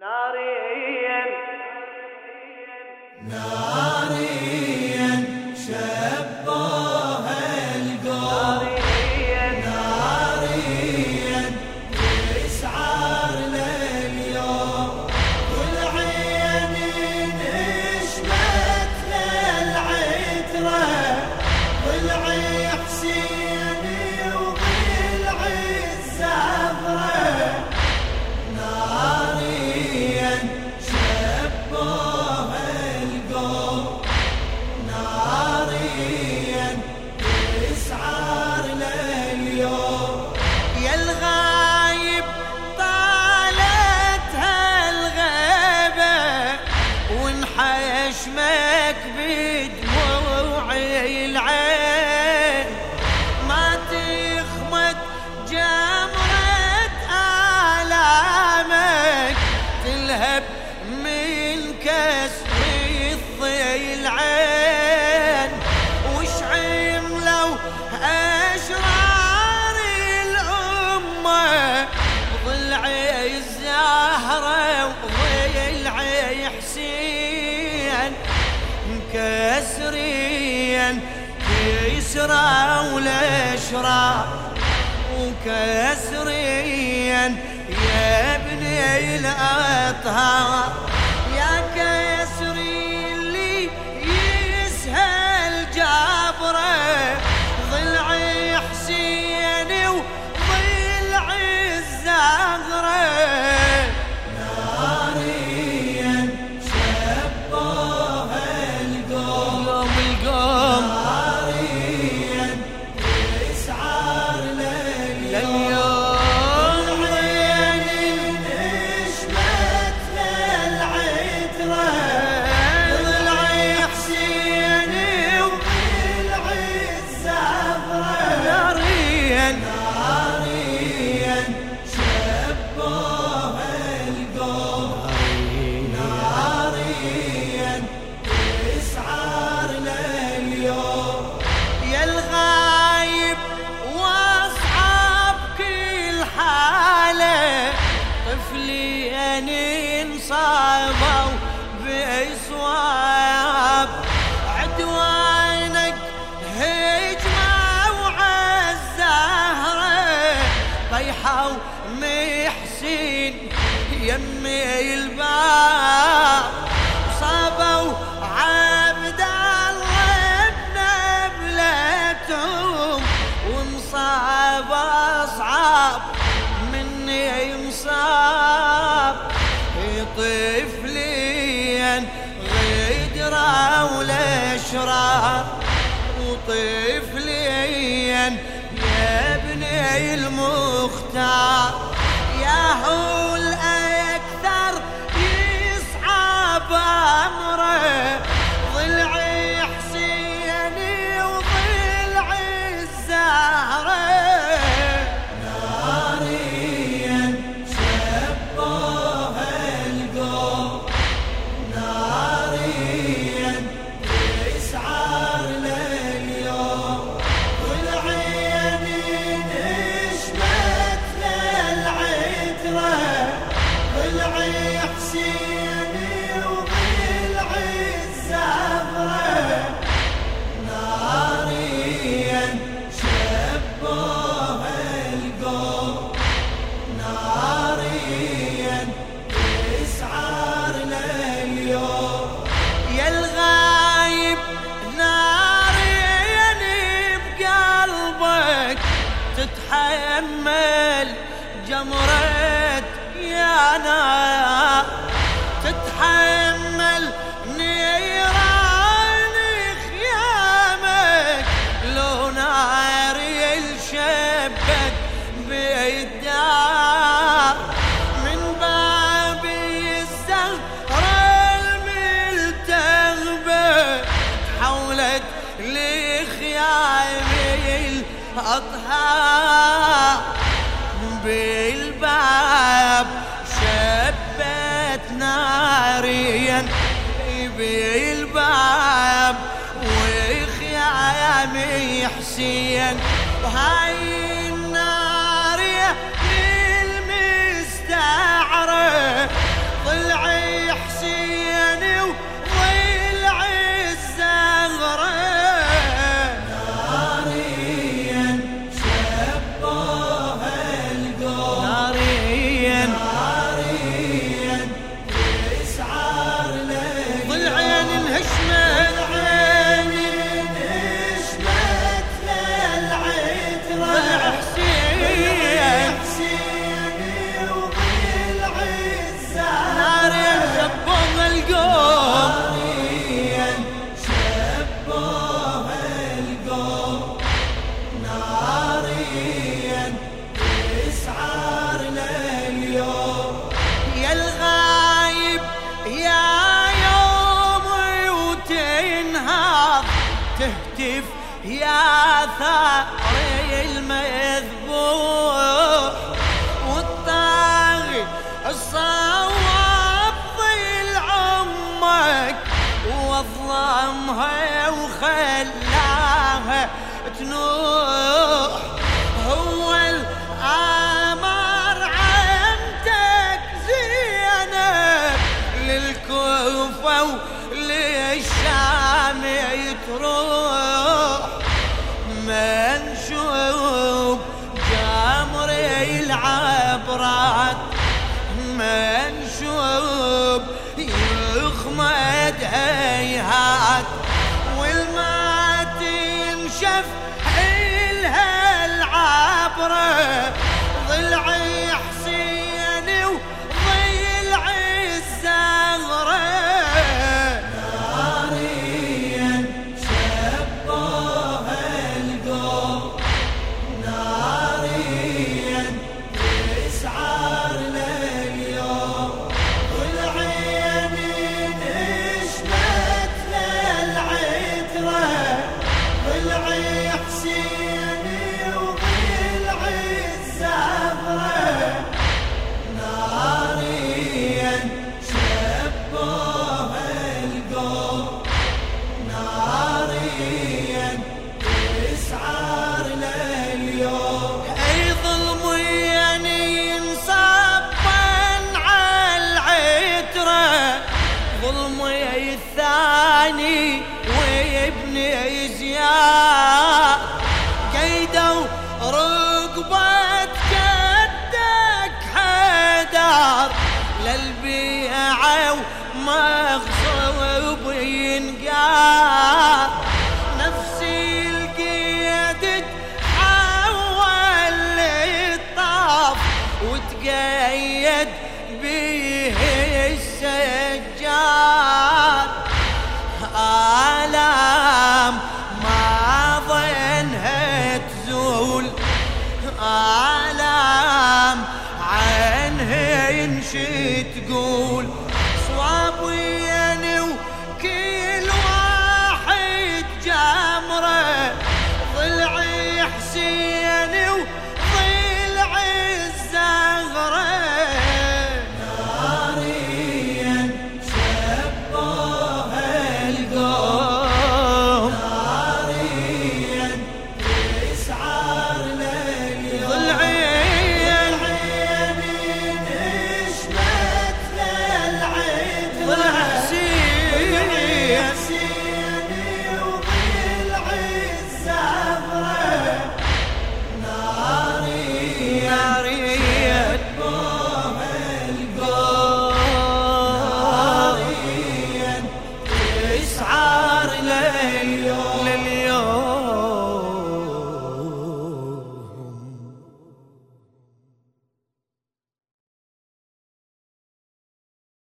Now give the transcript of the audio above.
ناريا شبوها القوم ناريا تسعر لليوم كل عين نشمت للعترة ضلعي حسيني وضلعي الزهرة ناريا شبوها القوم ناريا تسعر لليوم يا الغايب طالت هالغيبة ونحشمك بدموعي العين ما تخمد جمرة آلامك تلهب من كسر الضلعين وش عملوا أشرار الأمة ضلعي الزهرة وضلعي حسين مكسرين كسرى والأشرار وكسرين يا ابني الأطهار يا كسري اللي يسهل جابره ضلعي حسيني وضلعي الزهرة ناريا شبوها القوم القوم ناريا تسعر لليوم ناريا شبوها القوم ناريا تسعر لليوم يا الغايب واصعب كل حالة طفلين انصابوا بإصواب عدوانك طيحوا محسين يمي الباب صابوا عبد الله بنبلتهم ومصاب اصعب مني مصاب طفلين غدرة والاشرار وطفلين يا ابني المختار يا هو الأكثر يصعب أمره ضلعي حسيني وضلعي الزهرة ناريا شبوها القوم ناريا تسعر لليوم كل عين نشمت للعترة ضلعي حسيني وضلعي الزهرة ناريا شبوها القوم ناريا تسعر لليوم يا الغايب ناريا بقلبك تتحمل جمرة يا نار تتحمل نيران خيامك لو نار الشبك بالدار من باب الزهرة الملتهبة تحولت لخيام الأطهار بالباب شبت ناريا بالباب وخيامي حسين وهاي النارية المستعرة ثار المذبوح والطاغي الصواب ضل عمك وظلمها وخلاها تنوح. هو الآمر عمتك زينب للكوفة وللشام تروح. منشوب جمر العبرات منشوب يخمد هيهات والما تنشف إلها العبرة ضلعي حسين وضلعي الزهرة. ناريا شبوها القوم ناريا تسعر لليوم والعين نشبت للعترة ضلعي حسيني وضلعي الزهرة. ناريا شبوها القوم ناريا تسعر لليوم. اي ظلم ينصب على العترة ظلمي الثاني وابني زياد قيدوا رقبة جدك حدار للبيعة ومغصوب ينقار. نفسي القيد تحول للطاف وتقيد بيه السجاد. آلام ما ظنها تزول آلام عنها ينشي تقول صواب